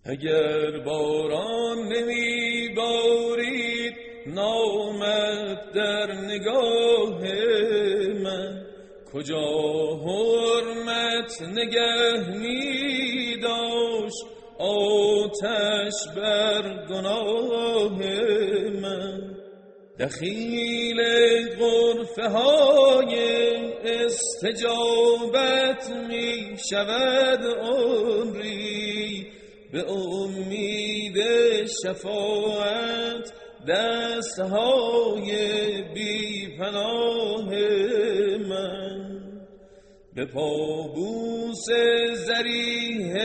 اگر باران نمی بارید نامد در نگاه من، کجا حرمت نگه می داشت آتش بر گناه من. دخیل غرفه های استجابت می شود عمری، به امید شفاعت دستهای بی پناه من. به پابوس ذریح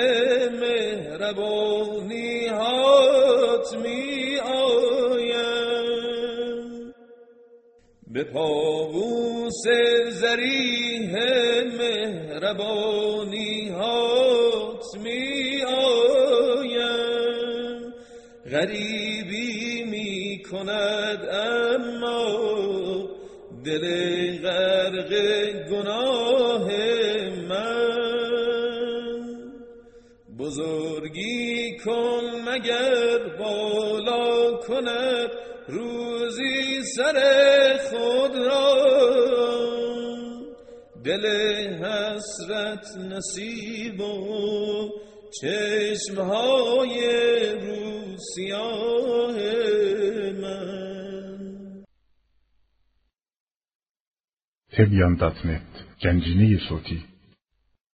مهربانی هات می آیم، به پابوس ذریح مهربانی هات می آیم. غریبی می کند اما دل غرق گناه من. بزرگی کن مگر بالا کند روزی سر خود را، دل حسرت نصیب و چشمهای رو سیاه من. تبیان.net گنجینه صوتی